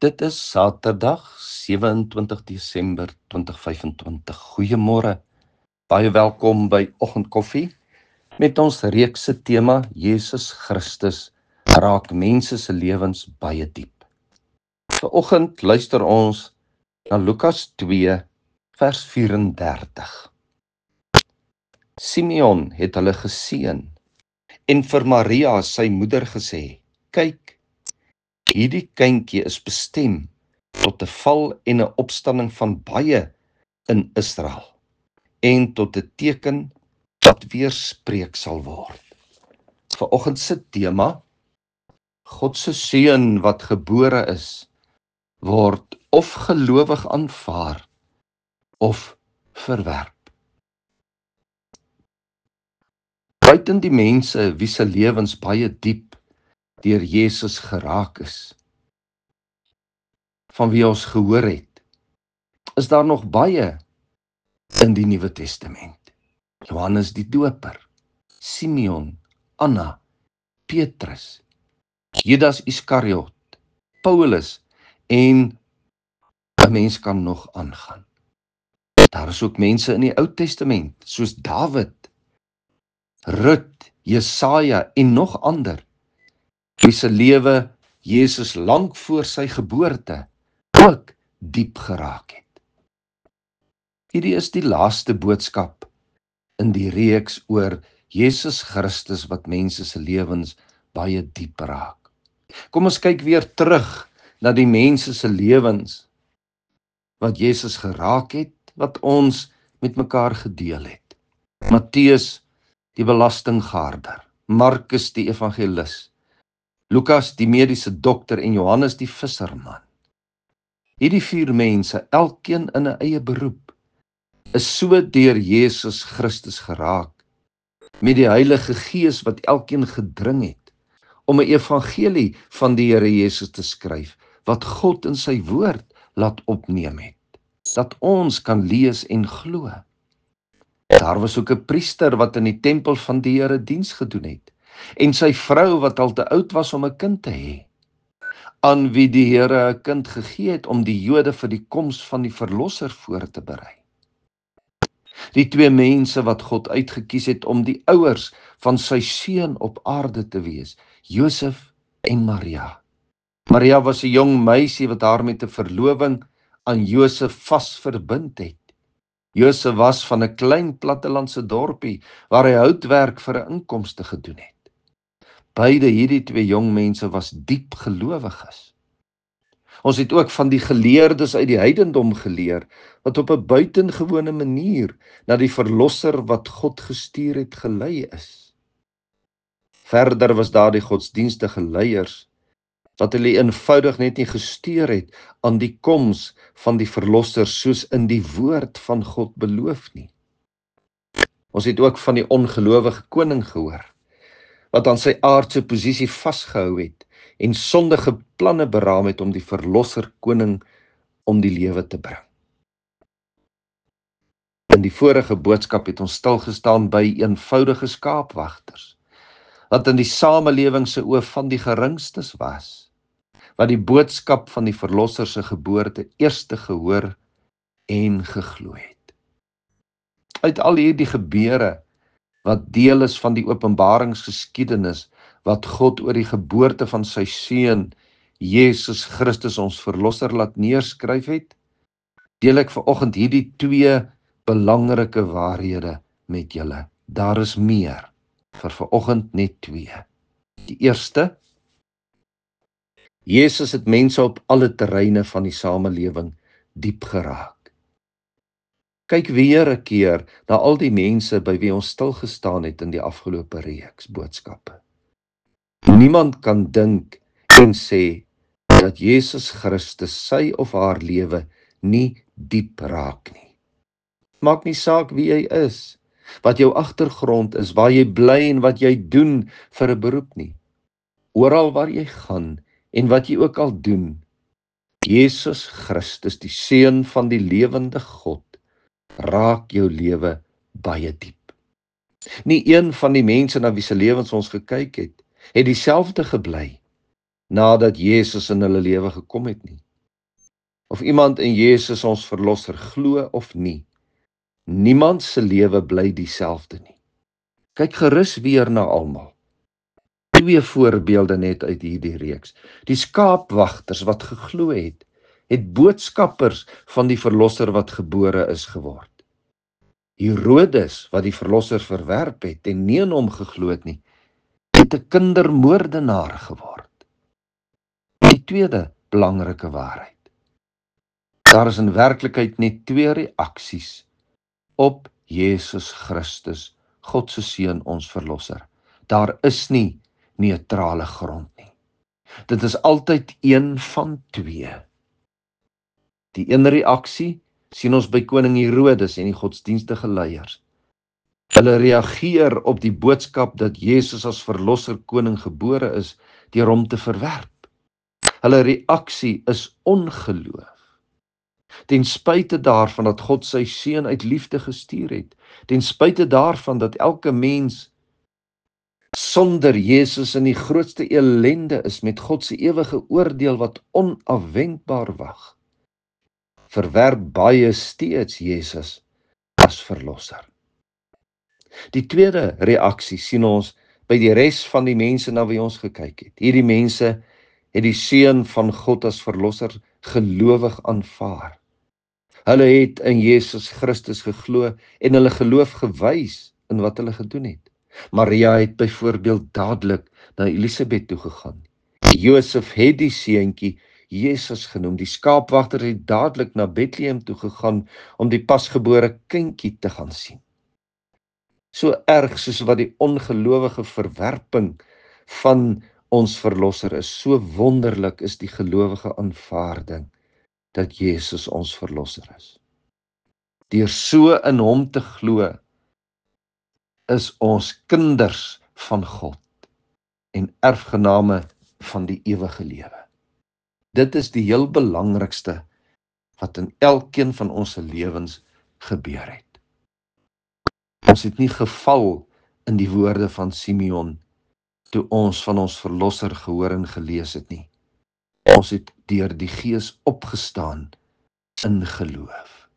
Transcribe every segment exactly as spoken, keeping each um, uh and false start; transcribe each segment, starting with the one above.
Dit is Saterdag, sewe en twintig Desember twintig vyf en twintig. Goeiemôre. Baie welkom by Oggendkoffie met ons reekse tema Jesus Christus raak mense se lewens baie diep. Vanoggend luister ons na Lukas twee vers vyf en dertig. Simeon het hulle geseën en vir Maria sy moeder gesê: "Kyk, hierdie kindjie is bestem tot 'n val en 'n opstanding van baie in Israel en tot 'n teken wat weerspreek sal word." Vanoggend se tema: God se seun wat gebore is, word of gelowig aanvaar of verwerp. Buiten die mense wie se lewens baie diep deur Jesus geraak is, van wie ons gehoor het, is daar nog baie in die Nuwe Testament. Johannes die Doper, Simeon, Anna, Petrus, Judas Iskariot, Paulus en 'n mens kan nog aangaan. Daar is ook mense in die Ou Testament, soos Dawid, Rut, Jesaja en nog ander, wie se lewe Jesus lank voor sy geboorte ook diep geraak het. Hierdie is die laaste boodskap in die reeks oor Jesus Christus wat mense se lewens baie diep raak. Kom ons kyk weer terug na die mense se lewens wat Jesus geraak het, wat ons met mekaar gedeel het. Matteus die belastinggaarder, Markus die evangelis, Lukas die mediese dokter en Johannes die visserman. Hierdie vier mense, elkeen in 'n eie beroep, is so deur Jesus Christus geraak, met die Heilige Gees wat elkeen gedring het, om 'n evangelie van die Here Jesus te skryf, wat God in sy woord laat opneem het, dat ons kan lees en glo. Daar was ook 'n priester wat in die tempel van die Here diens gedoen het, en sy vrou wat al te oud was om 'n kind te hê, aan wie die Here 'n kind gegee het om die Jode vir die koms van die verlosser voor te berei. Die twee mense wat God uitgekies het om die ouers van sy seun op aarde te wees, Josef en Maria. Maria was 'n jong meisie wat haar met 'n verloving aan Josef vas verbind het. Josef was van 'n klein plattelandse dorpie waar hy houtwerk vir 'n inkomste gedoen het. Beide hierdie twee jong mense was diep gelowiges. Ons het ook van die geleerdes uit die heidendom geleer, wat op 'n buitengewone manier na die verlosser wat God gestuur het gelei is. Verder was daar die godsdienstige leiers, wat hulle eenvoudig net nie gesteer het aan die koms van die verlosser soos in die woord van God beloof nie. Ons het ook van die ongelowige koning gehoor, wat aan sy aardse posisie vasgehou het en sondige planne beraam het om die verlosser koning om die lewe te bring. In die vorige boodskap het ons stilgestaan by eenvoudige skaapwagters, wat in die samelewing se oë van die geringstes was, wat die boodskap van die verlosser se geboorte eerste gehoor en geglo het. Uit al hierdie gebeure, wat deel is van die openbaringsgeskiedenis, wat God oor die geboorte van sy seun, Jesus Christus ons verlosser laat neerskryf het, deel ek vanoggend hierdie twee belangrike waarhede met julle. Daar is meer, vir vanoggend net twee. Die eerste: Jesus het mense op alle terreine van die samelewing diep geraak. Kyk weer 'n keer na al die mense by wie ons stilgestaan het in die afgelope reeks boodskappe. Niemand kan dink en sê dat Jesus Christus sy of haar lewe nie diep raak nie. Maak nie saak wie jy is, wat jou agtergrond is, waar jy bly en wat jy doen vir 'n beroep nie. Oral waar jy gaan en wat jy ook al doen, Jesus Christus, die seun van die lewende God, raak jou lewe baie diep. Nie een van die mense na wie se lewens ons gekyk het, het dieselfde gebly nadat Jesus in hulle lewe gekom het nie. of iemand in Jesus ons verlosser glo of nie, niemand se lewe bly dieselfde nie. Kyk gerus weer na almal. Twee voorbeelde net uit hierdie reeks. Die skaapwagters wat geglo het, het boodskappers van die verlosser wat gebore is geword. Herodes, wat die verlosser verwerp het en nie in hom geglo het nie, het 'n kindermoordenaar geword. Die tweede belangrike waarheid. Daar is in werklikheid net twee reaksies op Jesus Christus, God se seun, ons verlosser. Daar is nie neutrale grond nie. Dit is altyd een van twee. Die een reaksie sien ons by koning Herodes en die godsdienstige leiers. Hulle reageer op die boodskap dat Jesus as verlosser koning gebore is deur hom te verwerp. Hulle reaksie is ongeloof. Ten spyte daarvan dat God sy seun uit liefde gestuur het, ten spyte daarvan dat elke mens sonder Jesus in die grootste ellende is met God se ewige oordeel wat onafwendbaar wag, verwerp baie steeds Jesus as verlosser. Die tweede reaksie sien ons by die res van die mense na wie ons gekyk het. Hierdie mense het die seun van God as verlosser gelowig aanvaar. Hulle het in Jesus Christus geglo en hulle geloof gewys in wat hulle gedoen het. Maria het byvoorbeeld dadelik na Elisabeth toe gegaan. Josef het die seentjie Jesus genoem. Die skaapwagter het dadelik na Bethlehem toe gegaan om die pasgebore kindjie te gaan sien. So erg soos wat die ongelowige verwerping van ons verlosser is, so wonderlik is die gelowige aanvaarding dat Jesus ons verlosser is. Deur so in hom te glo, is ons kinders van God en erfgename van die ewige lewe. Dit is die heel belangrikste wat in elkeen van ons lewens gebeur het. Ons het nie geval in die woorde van Simeon toe ons van ons verlosser gehoor en gelees het nie. Ons het deur die Gees opgestaan in geloof.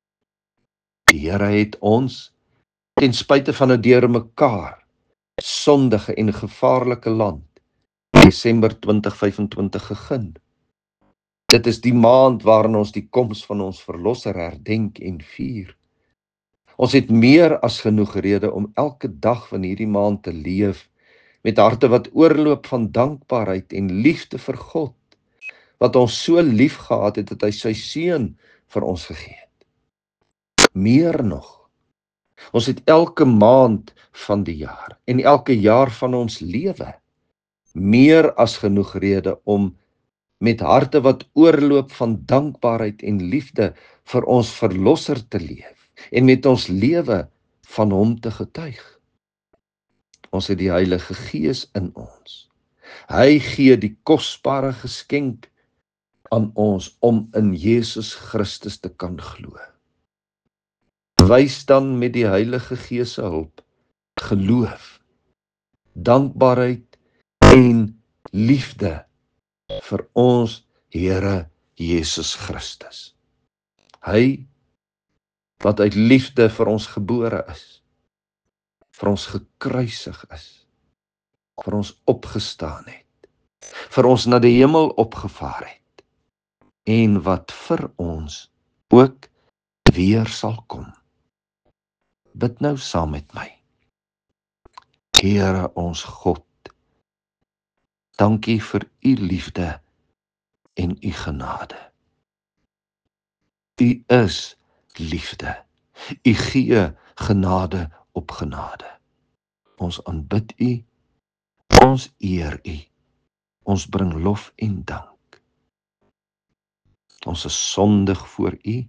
Die Here het ons ten spyte van 'n deur mekaar sondige en gevaarlike land Desember twintig vyfentwintig gegee. Dit is die maand waarin ons die koms van ons verlosser herdenk en vier. Ons het meer as genoeg rede om elke dag van hierdie maand te leef met harte wat oorloop van dankbaarheid en liefde vir God, wat ons so lief gehad het dat hy sy seun vir ons gegee het. Meer nog, ons het elke maand van die jaar en elke jaar van ons lewe meer as genoeg rede om met harte wat oorloop van dankbaarheid en liefde vir ons verlosser te leef en met ons lewe van hom te getuig. Ons het die Heilige Gees in ons. Hy gee die kosbare geskenk aan ons om in Jesus Christus te kan glo. Wys dan met die Heilige Gees se hulp geloof, dankbaarheid en liefde vir ons Here Jesus Christus. Hy wat uit liefde vir ons gebore is, vir ons gekruisig is, vir ons opgestaan het, vir ons na die hemel opgevaar het, en wat vir ons ook weer sal kom. Bid nou saam met my. Here ons God, dankie vir u liefde en u genade. U is liefde. U gee genade op genade. Ons aanbid u, ons eer u, ons bring lof en dank. Ons is sondig voor u,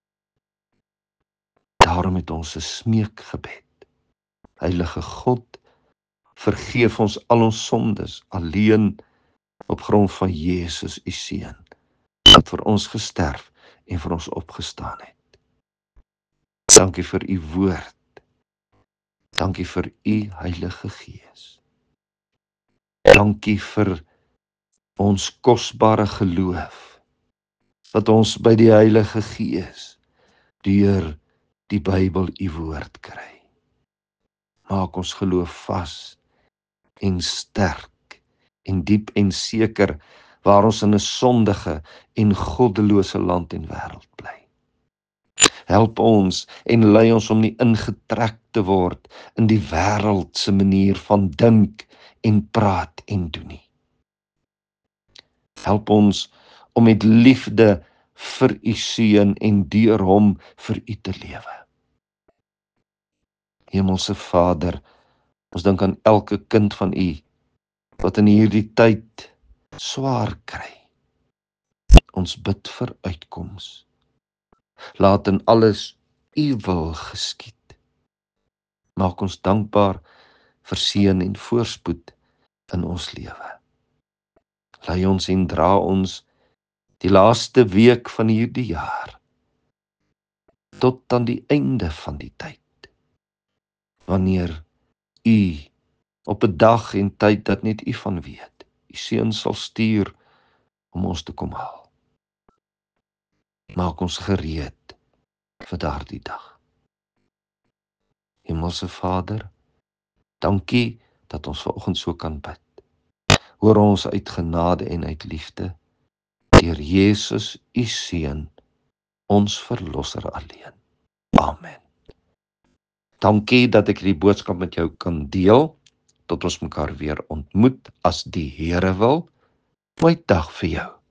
daarom het ons 'n smeekgebed. Heilige God, vergeef ons al ons sondes, alleen op grond van Jesus, u seun, wat vir ons gesterf en vir ons opgestaan het. Dankie vir u woord. Dankie vir u Heilige Gees. Dankie vir ons kosbare geloof, dat ons by die Heilige Gees deur die Bybel u woord kry. Maak ons geloof vas en sterk en diep en seker waar ons in 'n sondige en goddelose land en wêreld bly. Help ons en lei ons om nie ingetrek te word in die wêreld se manier van dink en praat en doen nie. Help ons om met liefde vir u seun en deur hom vir u te lewe. Hemelse Vader, ons dink aan elke kind van u wat in hierdie tyd swaar kry. Ons bid vir uitkoms. Laat in alles u wil geskied. Maak ons dankbaar vir seën en voorspoed in ons lewe. Lei ons en dra ons die laaste week van hierdie jaar tot aan die einde van die tyd. Wanneer u op 'n dag en tyd dat net u van weet, u seun sal stuur om ons te kom haal. Maak ons gereed vir daardie dag. Hemelse Vader, dankie dat ons vanoggend so kan bid. Hoor ons uit genade en uit liefde, deur Jesus, u seun, ons verlosser alleen. Amen. Dankie dat ek die boodskap met jou kan deel, tot ons mekaar weer ontmoet as die Here wil. Mooi dag vir jou.